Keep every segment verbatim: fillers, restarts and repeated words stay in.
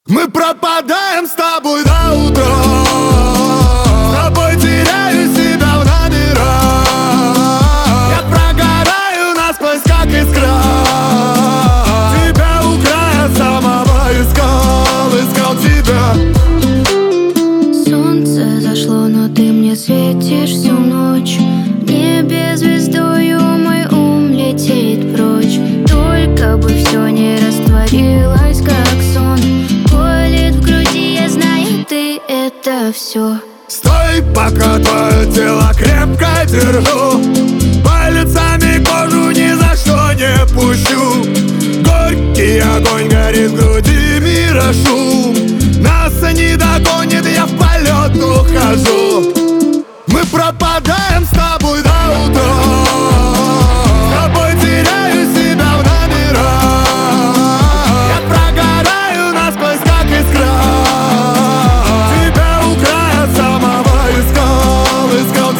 Мы пропадаем с тобой до утра, с тобой теряю себя в номерах. Я прогораю насквозь, как искра. Тебя у края самого искал, искал тебя. Солнце зашло, но ты мне светишь всю ночь. В небе звездою мой ум летит прочь. Только бы все не растворилось, как сон. Колет в груди, я знаю, ты это все. Стой, пока твое тело крепко держу. Пальцами кожу ни за что не пущу. Горький огонь горит в груди, мира шум. Нас не догонит, я в полет ухожу. Мы пропадаем с тобой до утра, с тобой теряю себя в номерах. Я прогораю насквозь, как искра. Тебя у края самого искал, искал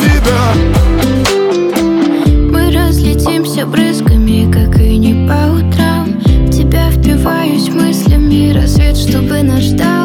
тебя. Мы разлетимся брызгами, как и не по утрам. В тебя впиваюсь мыслями, рассвет, чтобы нас ждал.